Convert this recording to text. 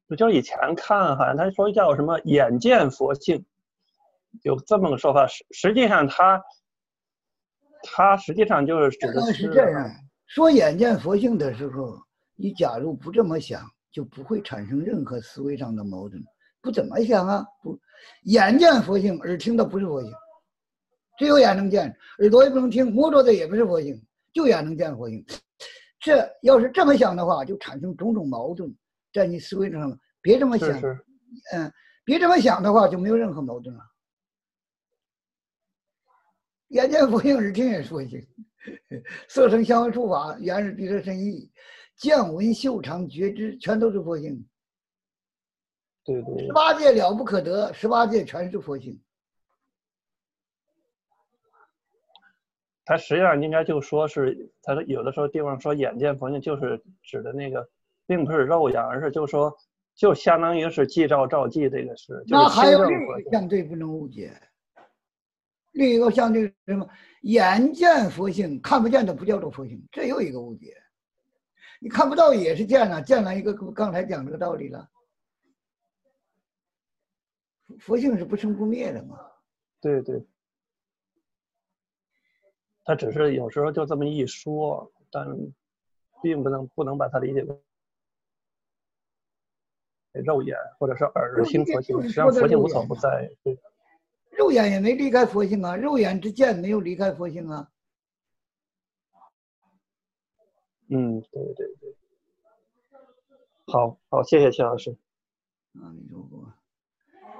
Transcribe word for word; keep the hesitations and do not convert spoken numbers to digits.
就是以前看好像他说叫什么眼见佛性，有这么个说法。实实际上他他实际上就是指的是这样，说眼见佛性的时候，你假如不这么想，就不会产生任何思维上的矛盾。不怎么想啊，不，眼见佛性，耳听的不是佛性，只有眼能见，耳朵也不能听，摸着的也不是佛性，就眼能见佛性。这要是这么想的话，就产生种种矛盾，在你思维上。别这么想， 是是嗯，别这么想的话，就没有任何矛盾了。眼见佛性，耳听也是佛性，色声香味触法原是彼得深意，见闻嗅尝觉知全都是佛性。 对对， 十八界了不可得，十八界全是佛性。 他实际上应该就说是，他有的时候地方说眼见佛性，就是指的那个，并不是肉眼，而是就是说，就相当于是即照照记这个是，就是亲证佛性。 相对不能误解。另一个相对什么？眼见佛性，看不见的不叫做佛性，这又一个误解。你看不到也是见了，见了一个刚才讲这个道理了。佛性是不生不灭的嘛？ 对对，他只是有时候就这么一说，但并不能不能把它理解为肉眼或者是耳听佛性，实际上佛性无所不在。对， 肉眼也没离开佛性啊，肉眼之见没有离开佛性啊。 嗯，对对对。好好，谢谢齐老师。 啊，你说过。